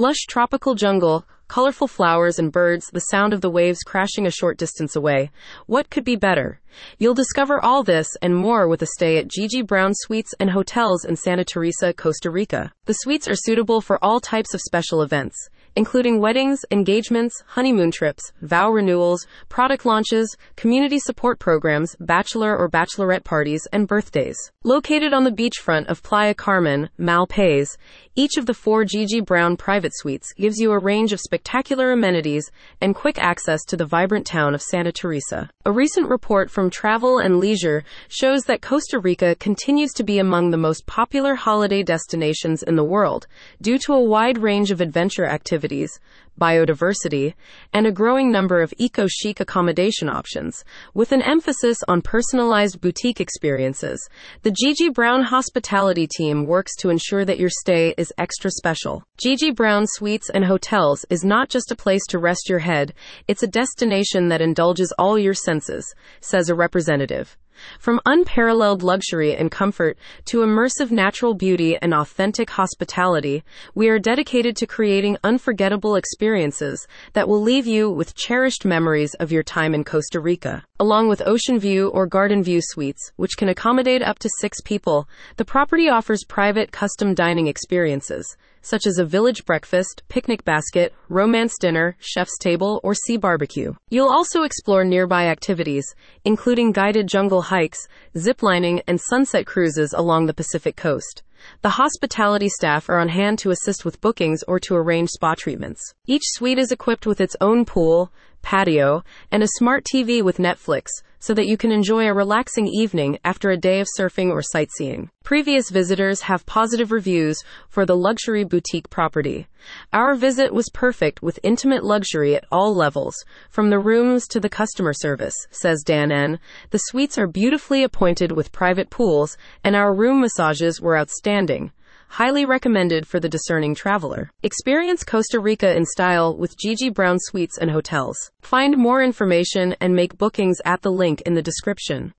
Lush tropical jungle, colorful flowers and birds, the sound of the waves crashing a short distance away. What could be better? You'll discover all this and more with a stay at Gigi Brown Suites and Hotels in Santa Teresa, Costa Rica. The suites are suitable for all types of special events, including weddings, engagements, honeymoon trips, vow renewals, product launches, community support programs, bachelor or bachelorette parties, and birthdays. Located on the beachfront of Playa Carmen, Malpais, each of the 4 Gigi Brown private suites gives you a range of spectacular amenities and quick access to the vibrant town of Santa Teresa. A recent report from Travel and Leisure shows that Costa Rica continues to be among the most popular holiday destinations in the world due to a wide range of adventure activities, biodiversity, and a growing number of eco-chic accommodation options, with an emphasis on personalized boutique experiences. The Gigi Brown hospitality team works to ensure that your stay is extra special. Gigi Brown Suites and Hotels is not just a place to rest your head, it's a destination that indulges all your senses, says a representative. From unparalleled luxury and comfort to immersive natural beauty and authentic hospitality, we are dedicated to creating unforgettable experiences that will leave you with cherished memories of your time in Costa Rica. Along with ocean view or garden view suites, which can accommodate up to 6 people, the property offers private custom dining experiences, such as a village breakfast, picnic basket, romance dinner, chef's table, or sea barbecue. You'll also explore nearby activities, including guided jungle hikes, ziplining, and sunset cruises along the Pacific coast. The hospitality staff are on hand to assist with bookings or to arrange spa treatments. Each suite is equipped with its own pool, patio, and a smart TV with Netflix, so that you can enjoy a relaxing evening after a day of surfing or sightseeing. Previous visitors have positive reviews for the luxury boutique property. Our visit was perfect with intimate luxury at all levels, from the rooms to the customer service, says Dan N. The suites are beautifully appointed with private pools, and our room massages were outstanding. Highly recommended for the discerning traveler. Experience Costa Rica in style with Gigi Brown Suites and Hotels. Find more information and make bookings at the link in the description.